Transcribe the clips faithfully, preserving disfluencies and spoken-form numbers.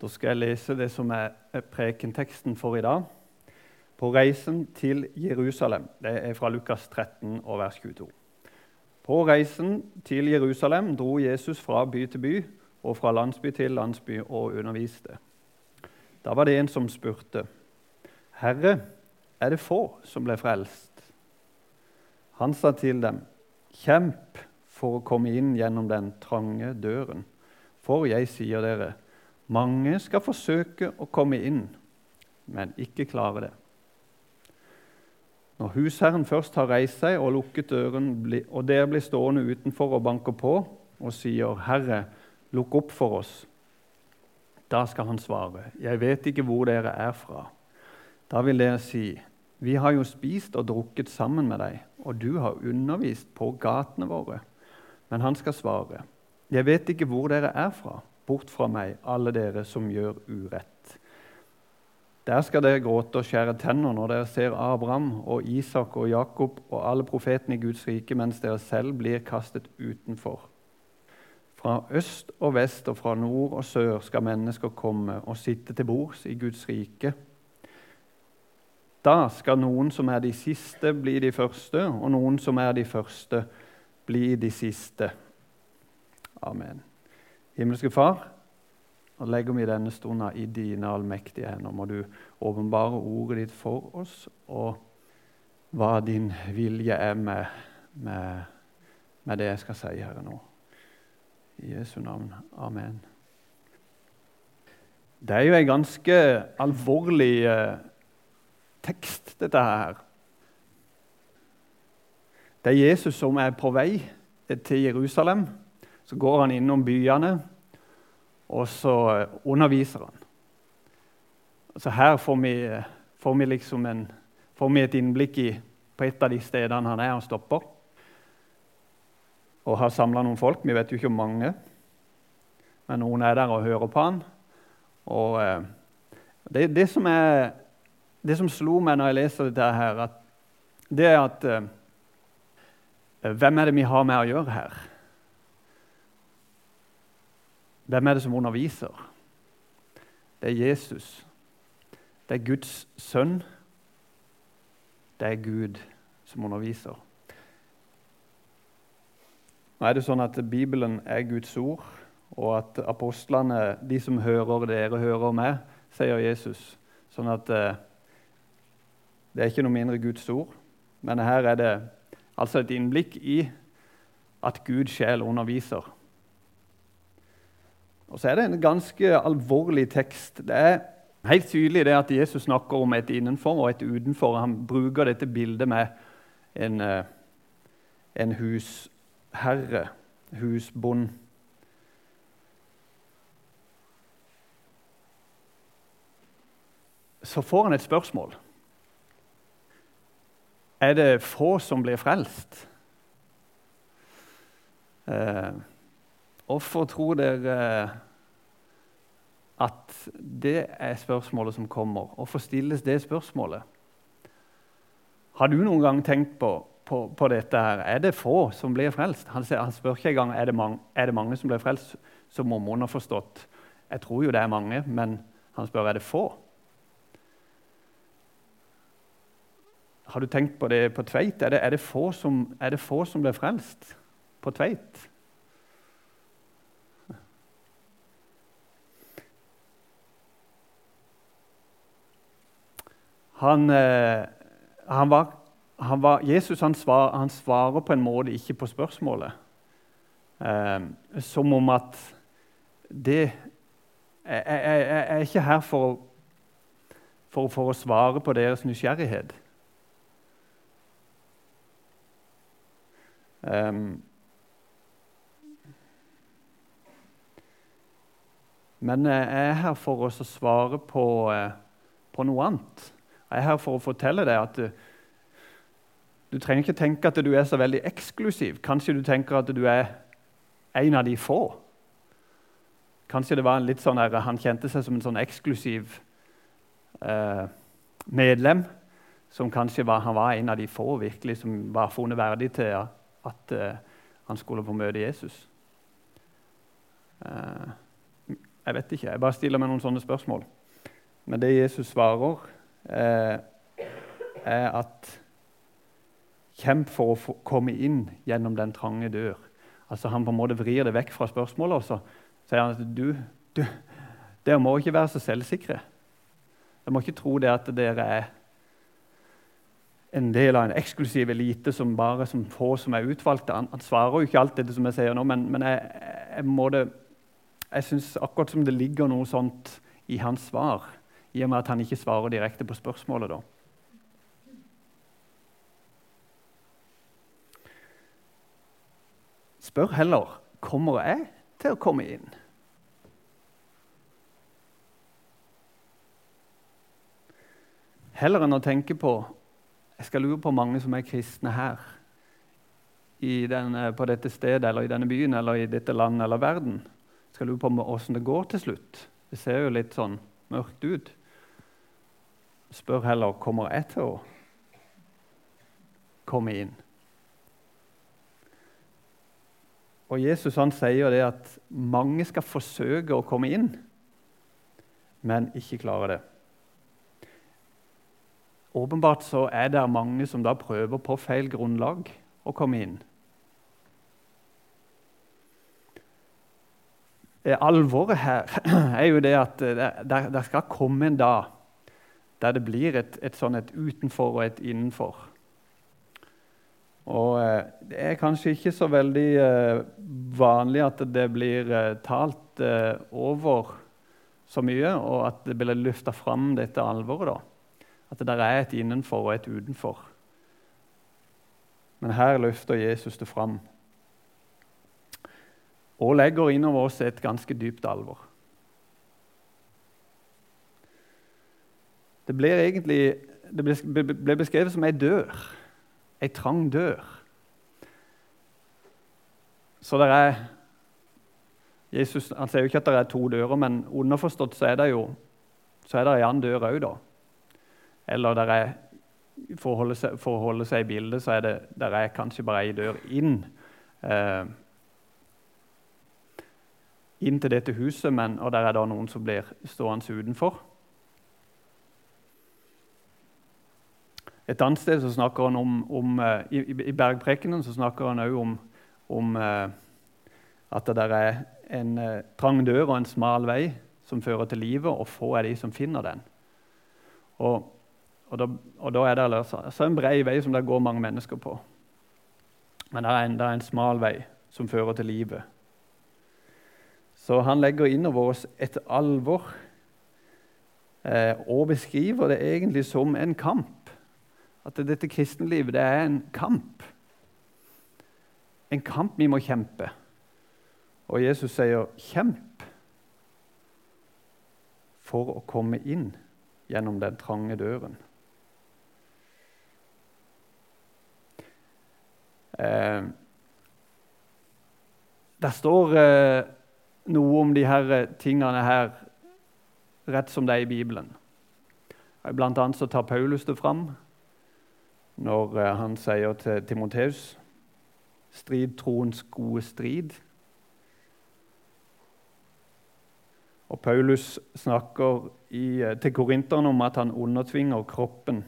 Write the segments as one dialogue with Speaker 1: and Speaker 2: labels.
Speaker 1: Da skal jeg lese det som er prekenteksten for i dag. På reisen til Jerusalem. Det er fra Lukas tretten og vers tjueto. På reisen til Jerusalem dro Jesus fra by til by og fra landsby til landsby og underviste. Da var det en som spurte: «Herre, er det få som ble frelst?» Han sa til dem: «Kjemp for å komme inn gjennom den trange døren. For jeg sier dere, mange skal forsøke å komme inn, men ikke klare det.» Når husherren først har reist seg og lukket døren, og dere blir stående utenfor og banker på og sier: «Herre, lukk opp for oss», da skal han svare: «Jeg vet ikke hvor dere er fra.» Da vil dere si: «Vi har jo spist og drukket sammen med deg, og du har undervist på gatene våre.» Men han skal svare: «Jeg vet ikke hvor dere er fra. Bort fra meg, alle dere som gjør urett.» Der skal dere gråte og skjære tenner når dere ser Abraham og Isak og Jakob og alle profetene i Guds rike, mens dere selv blir kastet utenfor. Fra øst og vest og fra nord og sør skal mennesker komme og sitte til bords i Guds rike. Da skal noen som er de siste, bli de første, og noen som er de første, bli de siste. Amen. Himmelske Far, og legger vi denne stunden i dine allmektige hender. Må du åpenbare ordet ditt for oss, og hva din vilje er med, med, med det jeg skal si her nå. I Jesu navn. Amen. Det er jo en ganske alvorlig eh, tekst, dette her. Det er Jesus som er på vei til Jerusalem. Så går han innom byene, og så underviser han. Så her får vi, får vi, liksom en, får vi et innblikk i på et av de stedene han er og stopper. Og har samlet noen folk, vi vet jo ikke om mange, men noen er der og hører på han. Og det, det, som, er, det som slo meg når jeg leser dette her, at det er at hvem er det vi har med å gjøre her? Hvem er det som underviser? Det er Jesus. Det er Guds sønn. Det er Gud som underviser. Nå er det sånn at Bibelen er Guds ord, og at apostlene, de som hører dere, hører meg, sier Jesus. Sånn at eh, det er ikke noe mindre Guds ord, men her er det altså et innblikk i at Gud selv underviser. Og så er det en ganske alvorlig tekst. Det er helt tydelig det at Jesus snakker om et innenfor og et utenfor. Han bruker dette bildet med en, en husherre, husbond. Så får han et spørsmål. Er det få som blir frelst? Eh, Hvorfor tror dere at det er spørsmålet som kommer? Hvorfor stilles det spørsmålet? Har du noen gang tenkt på, på, på dette her? Er det få som blir frelst? Han, han spør ikke engang er det, mange, er det mange som blir frelst, som må man ha forstått. Jeg tror jo det er mange, men han spør er det få. Har du tenkt på det på Tveit? Er det, er det, få, som, er det få som blir frelst på Tveit? Han, han var, han var, Jesus han, svar, han svarer på en måte ikke på spørsmålet. Eh, som om at det jeg, jeg, jeg er ikke her for, for, for å svare på deres nysgjerrighet. Eh, men jeg er her for å svare på, på noe annet. Jeg er her for å fortelle deg at du, du trenger ikke tenke at du er så veldig eksklusiv. Kanskje du tenker at du er en av de få. Kanskje det var en litt sånn der, han kjente seg som en sånn eksklusiv eh, medlem, som kanskje var, han var en av de få virkelig som var funnet verdig til at eh, han skulle få møte Jesus. Eh, Jeg vet ikke, jeg bare stiller meg noen sånne spørsmål. Men det Jesus svarer, eh, er at kjemp for å få komme inn gjennom den trange dør. Altså han på en måte vrir det vekk fra spørsmålet, og så sier han at du, du, dere må ikke være så selvsikre. Dere må ikke tro det at dere er en del av en eksklusiv elite som bare som få som er utvalgte. Han, han svarer jo ikke alt det som jeg sier nå, men, men jeg, jeg, må det, jeg synes akkurat som det ligger noe sånt i hans svar, i og med at han ikke svarer direkte på spørsmålet da. Spør heller, kommer jeg til å komme inn? Heller enn å tenke på, jeg skal lure på mange som er kristne her, i den, på dette stedet, eller i denne byen, eller i dette landet, eller verden. Jeg skal lure på hvordan det går til slutt. Det ser jo litt sånn mørkt ut. Spør heller, kommer jeg til å komme inn? Og Jesus han sier det at mange skal forsøke å komme inn, men ikke klare det. Åpenbart så er det mange som da prøver på feil grunnlag å komme inn. Alvoret her er jo det at det, det skal komme en dag der det blir et, et sånn et utenfor og et innenfor. Og det er kanskje ikke så veldig vanlig at det blir talt over så mye, og at det blir løftet fram dette alvoret da. At det der er et innenfor og et utenfor. Men her løfter Jesus det fram. Og legger innover oss et ganske dypt alvor. Det ble egentlig det ble, ble beskrevet som en dør. En trang dør. Så det er Jesus han sier jo ikke at det er to dører, men underforstått så er det jo så er det en annen dør også da. Eller der er, for å holde seg, for å holde seg i bildet, så er det der er kanskje bare en dør inn. Eh, inn til dette huset, men, og der er da noen som blir stående utenfor. Et annet sted så snakker han om, om i, i bergprekenen så snakker han også om, om eh, at det der er en eh, trang dør og en smal vei som fører til livet, og få er de som finner den. Og Og da, og da er det altså en bred vei som det går mange mennesker på. Men det er en, det er en smal vei som fører til livet. Så han legger innover oss et alvor eh, og beskriver det egentlig som en kamp. At dette kristenlivet det er en kamp. En kamp vi må kjempe. Og Jesus sier, kjemp for å komme inn gjennom den trange døren. Eh, det står eh, noe om de her tingene her rett som det er i Bibelen. Blant annet så tar Paulus det fram når eh, han sier til Timoteus, strid troens gode strid. Og Paulus snakker i, til korinterne om at han undertvinger kroppen.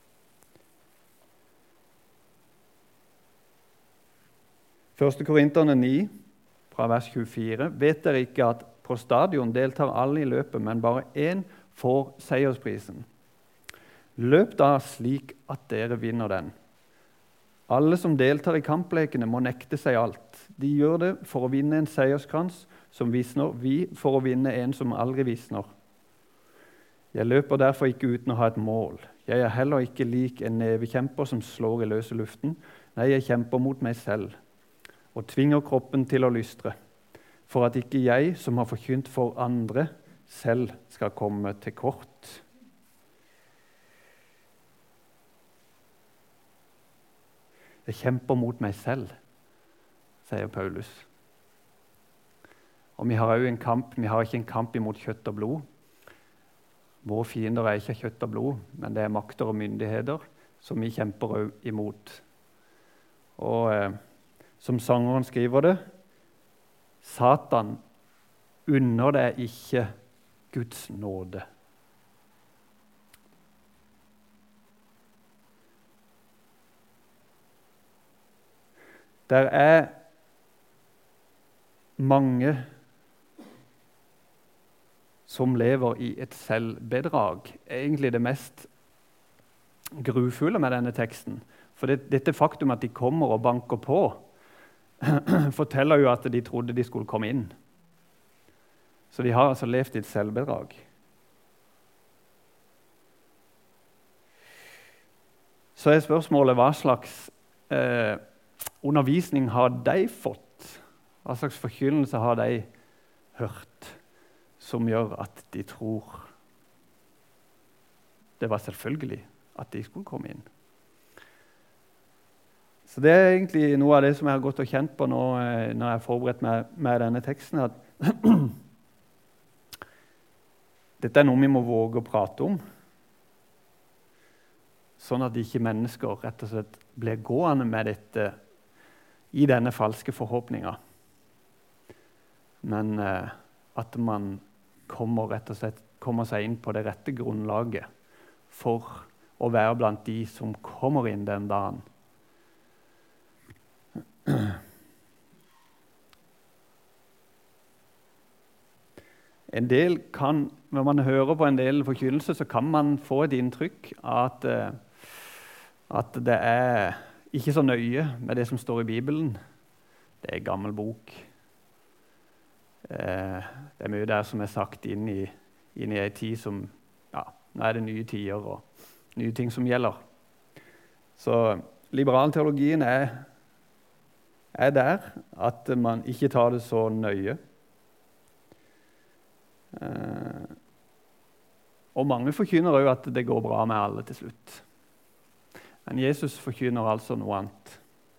Speaker 1: Første Korinterne ni, fra vers tjuefire. Vet dere ikke at på stadion deltar alle i løpet, men bare én får seiersprisen? Løp da slik at dere vinner den. Alle som deltar i kamplekene må nekte seg alt. De gjør det for å vinne en seierskrans som visner, vi for å vinne en som aldri visner. Jeg løper derfor ikke uten å ha et mål. Jeg er heller ikke lik en nevekjemper som slår i løse luften. Nei, jeg kjemper mot meg selv og tvinger kroppen til å lystre, for at ikke jeg, som har forkynt for andre, selv skal komme til kort. Jeg kjemper mot meg selv, sier Paulus. Og vi har også en kamp, vi har ikke en kamp imot kjøtt og blod. Våre fiender er ikke kjøtt og blod, men det er makter og myndigheter som vi kjemper også imot. Og eh, som sangeren skriver det, Satan unner deg ikke Guds nåde. Der er mange som lever i et selvbedrag. Egentlig det mest grufulle med denne teksten. For det, dette faktum at de kommer og banker på, forteller jo at de trodde de skulle komme inn. Så de har altså levd i et selvbedrag. Så er spørsmålet hva slags eh, undervisning har de fått? Hva slags forkynnelse har de hørt som gjør at de tror det var selvfølgelig at de skulle komme inn? Så det er egentlig noe av det som jeg har gått og kjent på nå eh, når jeg har forberedt meg med denne teksten, at dette er noe vi må våge å prate om, sånn at ikke mennesker rett og slett blir gående med dette i denne falske forhåpninga. Men eh, at man kommer, rett og slett, kommer seg inn på det rette grunnlaget for å være blant de som kommer inn den dagen. En del kan, når man hører på en del forkynnelse, så kan man få et inntrykk av at, at det er ikke så nøye med det som står i Bibelen. Det er en gammel bok. Det er mye der som er sagt inn i, inn i en tid som, ja, nå er det nye tider og nye ting som gjelder. Så liberalteologien er er der at man ikke tar det så nøye. Eh, og mange forkynner også at det går bra med alle til slutt. Men Jesus forkynner altså noe annet.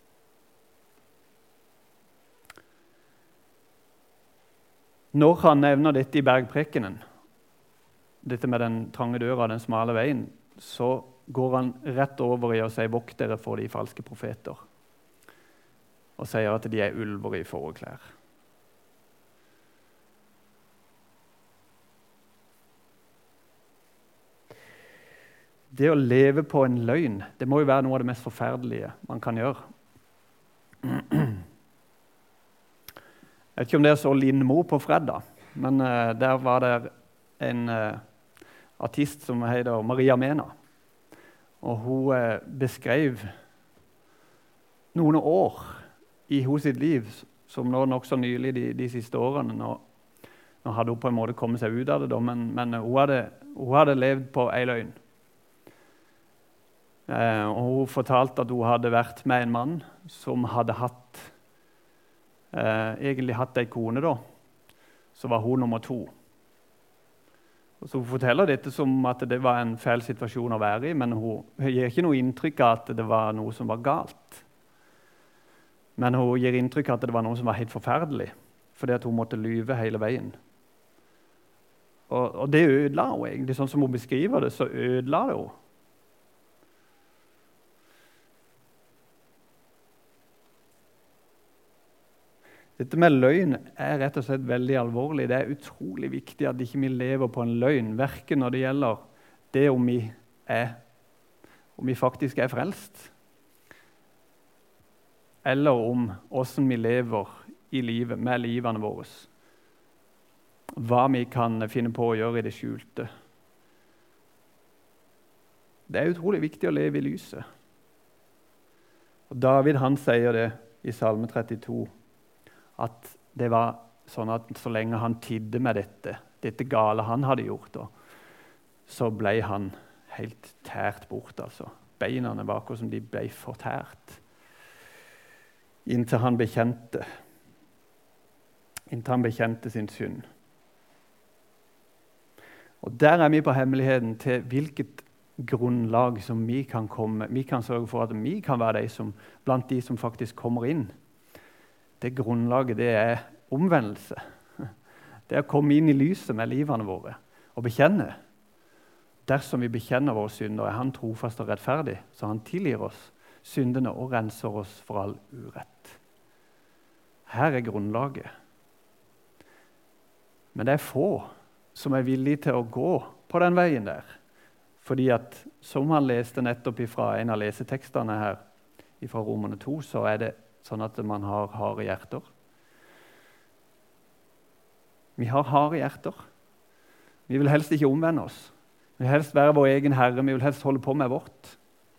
Speaker 1: Når han nevner dette i bergprekenen, dette med den trange døra, den smale veien, så går han rett over i å si vokt dere for de falske profeter, og sier at de er ulver i fåreklær. Det å leve på en løgn, det må jo være noe av det mest forferdelige man kan gjøre. Jeg vet ikke om dere så Lindmo på fredag, men uh, der var det en uh, artist som heter Maria Mena. Og hun uh, beskrev noen år i hos sitt liv, som nå nok så nylig de, de siste årene. Nå, nå hadde hun på en måte kommet seg ut av det, da, men, men hun, hadde, hun hadde levd på en løgn. Eh, og hun fortalte at hun hadde vært med en mann som hadde hatt, eh, egentlig hatt en kone da, så var hun nummer to. Og så hun forteller dette som at det var en feil situasjon å være i, men hun, hun gir ikke noe inntrykk av at det var noe som var galt. Men hun gir inntrykk av at det var noe som var helt forferdelig, fordi at hun måtte lyve hele veien. Og, og det ødela hun egentlig, sånn som hun beskriver det, så ødela det hun. Dette med løgn er rett og slett veldig alvorlig. Det er utrolig viktig at ikke vi lever på en løgn, hverken når det gjelder det om vi er, om vi faktisk er frelst, eller om hvordan vi lever i livet, med livene våre. Hva vi kan finne på å gjøre i det skjulte. Det er utrolig viktig å leve i lyset. Og David han sier det i Salme trettito, at det var sånn at så lenge han tidde med dette, dette gale han hadde gjort, så ble han helt tært bort. Altså. Beina var akkurat som de ble fortært. Inntil han bekjente, inntil han bekjente sin synd. Og der er vi på hemmeligheten til hvilket grunnlag som vi kan komme. Vi kan sørge for at vi kan være de som, blant de som faktisk kommer inn. Det grunnlaget, det er omvendelse. Det er å komme inn i lyset med livene våre og bekjenne. Dersom vi bekjenner våre synder, er han trofast og rettferdig, så han tilgir oss syndene og renser oss for all urett. Her er grunnlaget. Men det er få som er villige til å gå på den veien der. Fordi at, som han leste nettopp fra en av lesetekstene her, fra Romerne to, så er det sånn at man har harde hjerter. Vi har harde hjerter. Vi vil helst ikke omvende oss. Vi vil helst være vår egen herre, vi vil helst holde på med vårt.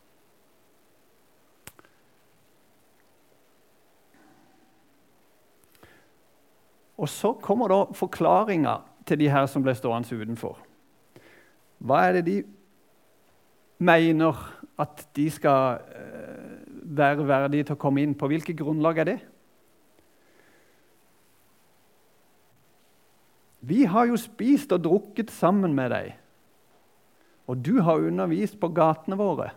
Speaker 1: Og så kommer da forklaringa til de her som ble stående utenfor. Hva er det de mener at de skal være verdige til å komme inn? På hvilket grunnlag er det? Vi har jo spist og drukket sammen med deg, og du har undervist på gatene våre.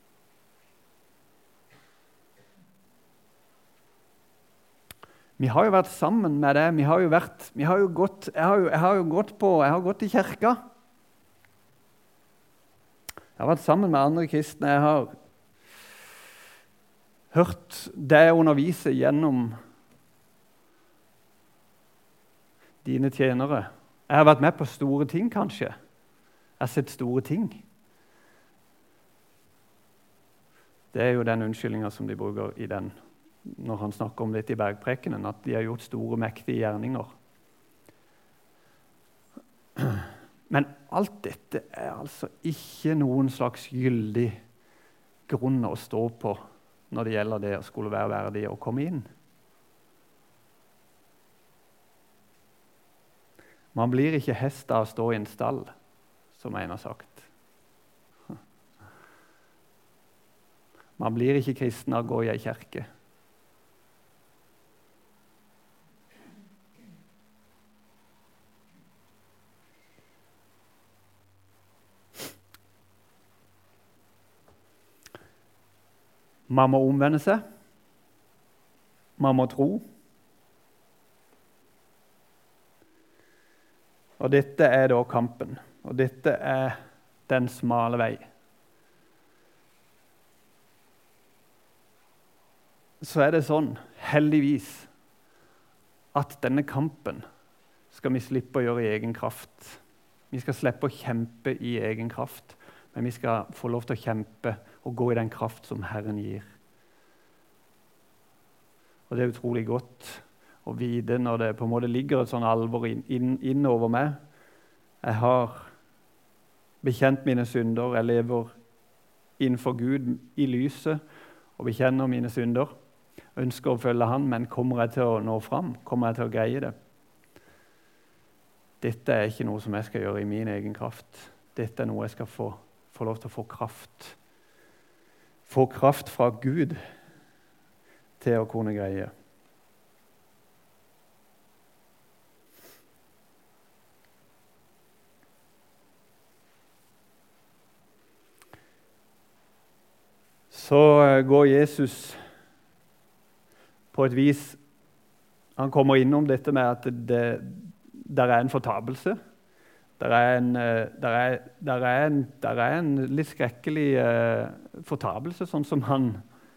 Speaker 1: Vi har jo vært sammen med deg, vi har jo vært, vi har jo gått, jeg har jo, jeg har jo gått på, jeg har gått i kirka. Jeg har vært sammen med andre kristne, jeg har hørt deg undervise gjennom dine tjenere. Jeg har vært med på store ting, kanskje. Jeg har sett store ting. Det er jo den unnskyldningen som de bruker i den, når han snakker om dette i bergprekenen, at de har gjort store, mektige gjerninger. Men alt dette er altså ikke noen slags gyldig grunn å stå på når det gjelder det å skulle være verdig å komme inn. Man blir ikke hest av å stå i en stall, som en har sagt. Man blir ikke kristen av å gå i en kirke. Man må omvende seg. Man må tro. Og dette er da kampen. Og dette er den smale vei. Så er det sånn, heldigvis, at denne kampen skal vi slippe å gjøre i egen kraft. Vi skal slippe å kjempe i egen kraft, men vi skal få lov til å kjempe og gå i den kraft som Herren gir. Og det er utrolig godt å vite når det på en måte ligger et sånn alvor inn, inn, inn over meg. Jeg har bekjent mine synder, jeg lever innenfor Gud i lyset og bekjenner mine synder. Jeg ønsker å følge Han, men kommer jeg til å nå fram? Kommer jeg til å greie det? Dette er ikke noe som jeg skal gjøre i min egen kraft. Dette er noe jeg skal få, få lov til å få kraft. Få kraft fra Gud til å kunne greie. Så går Jesus på et vis, han kommer innom dette med at det, der er en fortapelse. Der er en, der er, der er en, der er en litt skrekkelig uh, fortapelse, sånn som han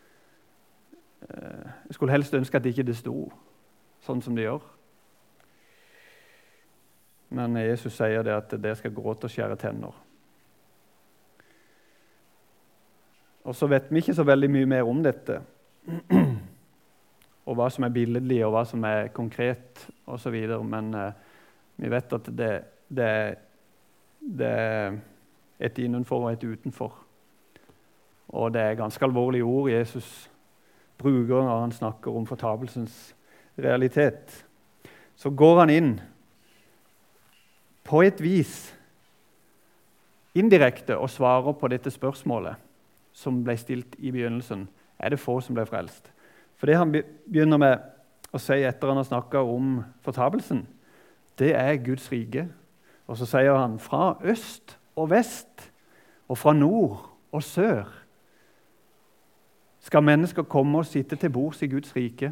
Speaker 1: uh, jeg skulle helst ønske at det ikke det sto sånn som det gjør. Men Jesus sier det at det skal gråte og skjære tenner. Og så vet vi ikke så veldig mye mer om dette. Og hva som er billedlig, og hva som er konkret, og så videre. Men uh, vi vet at det, det, det er et innenfor og et utenfor. Og det er ganske alvorlige ord Jesus bruker når han snakker om fortapelsens realitet. Så går han inn på et vis indirekte og svarer på dette spørsmålet som ble stilt i begynnelsen. Er det få som ble frelst? For det han begynner med å si etter han har snakket om fortapelsen, det er Guds rike. Og så sier han fra øst og vest, og fra nord og sør, skal mennesker komme og sitte til bords i Guds rike.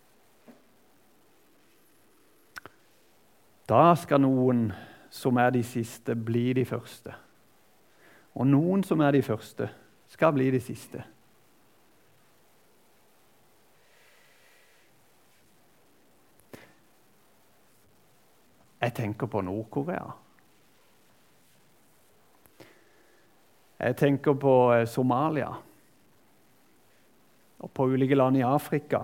Speaker 1: Da skal noen som er de siste, bli de første. Og noen som er de første, skal bli de siste. Jeg tenker på Nord-Korea. Jeg tenker på Somalia. Og på ulike land i Afrika.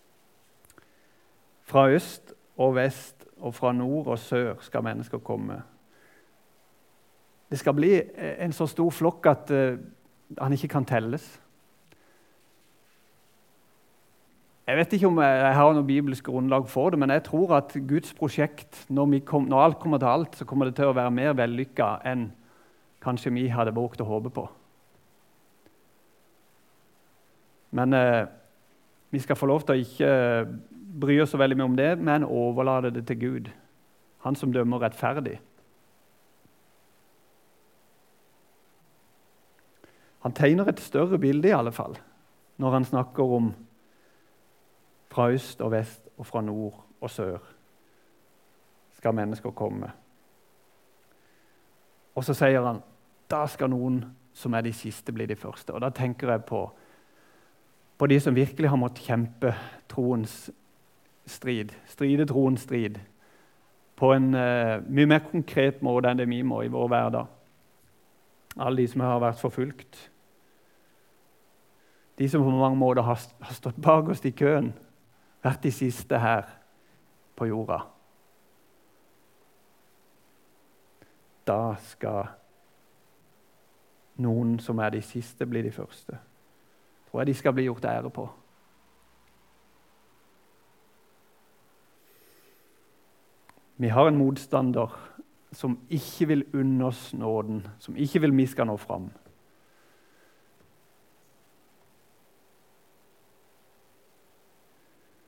Speaker 1: Fra øst og vest og fra nord og sør skal mennesker komme. Det skal bli en så stor flokk at uh, han ikke kan telles. Jeg vet ikke om jeg har noe bibelsk grunnlag for det, men jeg tror at Guds prosjekt, når, vi kom, når alt kommer til alt, så kommer det til å være mer vellykket enn kanskje vi hadde våget å håpe på. Men uh, vi skal få lov til å ikke bry oss så veldig mye om det, men overlate det til Gud, han som dømmer rettferdig. Han tegner et større bilde i alle fall, når han snakker om fra øst og vest og fra nord og sør skal mennesker komme. Og så sier han, da skal noen som er de siste bli de første. Og da tenker jeg på, på de som virkelig har måttet kjempe troens strid, stride troens strid, på en uh, mye mer konkret måte enn det vi må i vår hverdag. Alle de som har vært forfulgt. De som på mange måter har, har stått bak oss i køen, vært de siste her på jorda. Da skal noen som er de siste bli de første. Tror jeg de skal bli gjort ære på. Vi har en motstander som ikke vil unne oss nåden, som ikke vil vi skal nå fram.